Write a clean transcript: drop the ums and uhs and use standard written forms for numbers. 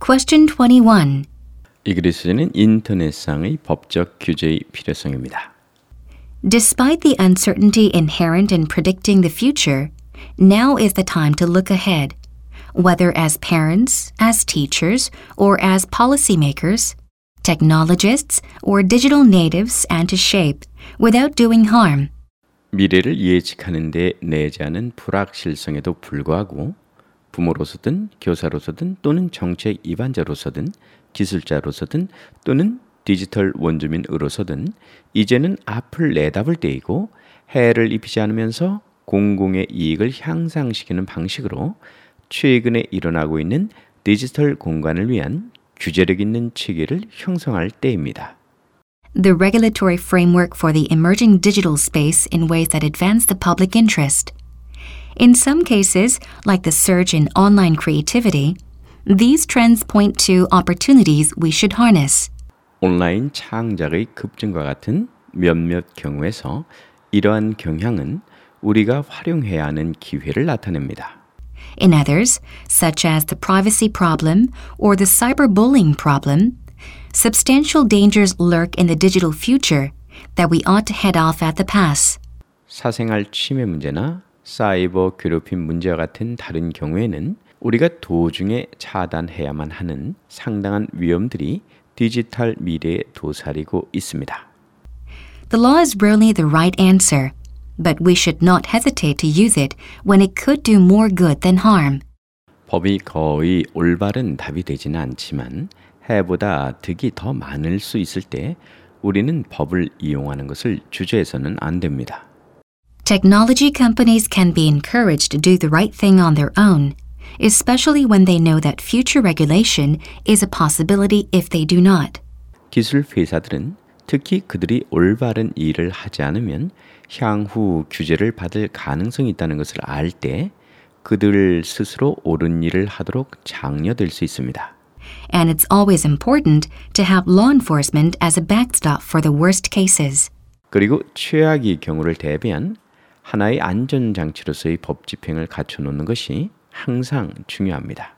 Question 21. 이 글의 소재는 인터넷상의 법적 규제의 필요성입니다. Despite the uncertainty inherent in predicting the future, now is the time to look ahead. Whether as parents, as teachers, or as policymakers, technologists, or digital natives, and to shape, without doing harm. 미래를 예측하는 데 내재하는 불확실성에도 불구하고 부모로서든 교사로서든 또는 정책 입안자로서든 기술자로서든 또는 디지털 원주민으로서든 이제는 앞을 내다볼 때이고 해를 입히지 않으면서 공공의 이익을 향상시키는 방식으로 최근에 일어나고 있는 디지털 공간을 위한 규제력 있는 체계를 형성할 때입니다. The regulatory framework for the emerging digital space in ways that advance the public interest. In some cases, like the surge in online creativity, these trends point to opportunities we should harness. 온라인 창작의 급증과 같은 몇몇 경우에서 이러한 경향은 우리가 활용해야 하는 기회를 나타냅니다. In others, such as the privacy problem or the cyberbullying problem, substantial dangers lurk in the digital future that we ought to head off at the pass. 사생활 침해 문제나 사이버 괴롭힘 문제와 같은 다른 경우에는 우리가 도중에 차단해야만 하는 상당한 위험들이 디지털 미래에 도사리고 있습니다. The law is rarely the right answer, but we should not hesitate to use it when it could do more good than harm. 법이 거의 올바른 답이 되지는 않지만 해보다 득이 더 많을 수 있을 때 우리는 법을 이용하는 것을 주저해서는 안 됩니다. Technology companies can be encouraged to do the right thing on their own, especially when they know that future regulation is a possibility if they do not. 기술 회사들은 특히 그들이 올바른 일을 하지 않으면 향후 규제를 받을 가능성이 있다는 것을 알 때 그들 스스로 옳은 일을 하도록 장려될 수 있습니다. And it's always important to have law enforcement as a backstop for the worst cases. 그리고 최악의 경우를 대비한 하나의 안전장치로서의 법 집행을 갖춰놓는 것이 항상 중요합니다.